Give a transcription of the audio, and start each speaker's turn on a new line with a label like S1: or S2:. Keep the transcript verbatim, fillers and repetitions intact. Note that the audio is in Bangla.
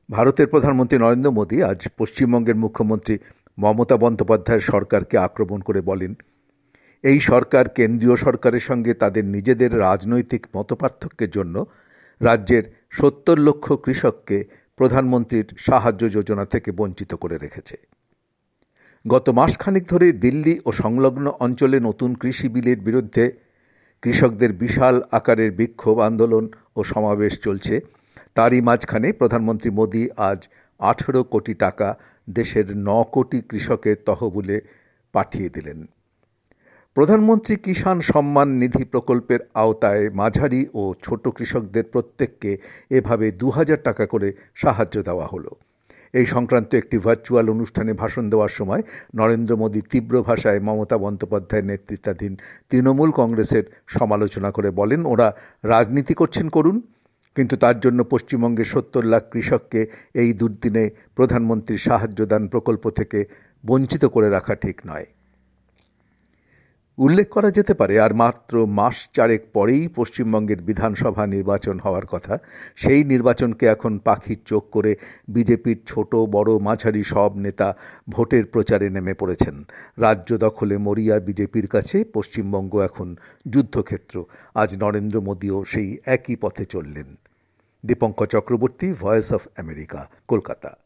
S1: ভারতের প্রধানমন্ত্রী নরেন্দ্র মোদী আজ পশ্চিমবঙ্গের মুখ্যমন্ত্রী মমতা বন্দ্যোপাধ্যায়ের সরকারকে আক্রমণ করে বলেন, এই সরকার কেন্দ্রীয় সরকারের সঙ্গে তাদের নিজেদের রাজনৈতিক মতপার্থক্যের জন্য রাজ্যের সত্তর লক্ষ কৃষককে প্রধানমন্ত্রীর সাহায্য যোজনা থেকে বঞ্চিত করে রেখেছে। গত মাসখানেক ধরে দিল্লি ও সংলগ্ন অঞ্চলে নতুন কৃষি বিলের বিরুদ্ধে কৃষকদের বিশাল আকারের বিক্ষোভ আন্দোলন ও সমাবেশ চলছে। তারই মাঝখানে প্রধানমন্ত্রী মোদী আজ আঠেরো কোটি টাকা দেশের ন কোটি কৃষকের তহবিলে পাঠিয়ে দিলেন। প্রধানমন্ত্রী কিষাণ সম্মান নিধি প্রকল্পের আওতায় মাঝারি ও ছোট কৃষকদের প্রত্যেককে এভাবে দু হাজার টাকা করে সাহায্য দেওয়া হলো। এই সংক্রান্ত একটি ভার্চুয়াল অনুষ্ঠানে ভাষণ দেওয়ার সময় নরেন্দ্র মোদী তীব্র ভাষায় মমতা বন্দ্যোপাধ্যায়ের নেতৃত্বাধীন তৃণমূল কংগ্রেসের সমালোচনা করে বলেন, ওরা রাজনীতি করছেন করুন, কিন্তু তার জন্য পশ্চিমবঙ্গের সত্তর লাখ কৃষককে এই দুর্দিনে প্রধানমন্ত্রীর সাহায্যদান প্রকল্প থেকে বঞ্চিত করে রাখা ঠিক নয়। উল্লেখ করা যেতে পারে, আর মাত্র মাস চারেক পরেই পশ্চিমবঙ্গের বিধানসভা নির্বাচন হওয়ার কথা। সেই নির্বাচনকে এখন পাখির চোখ করে বিজেপির ছোট বড় মাঝারি সব নেতা ভোটের প্রচারে নেমে পড়েছেন। রাজ্য দখলে মরিয়া বিজেপির কাছে পশ্চিমবঙ্গ এখন যুদ্ধক্ষেত্র। আজ নরেন্দ্র মোদীও সেই একই পথে চললেন। Dipankar Chakraborty, voice of America, Kolkata.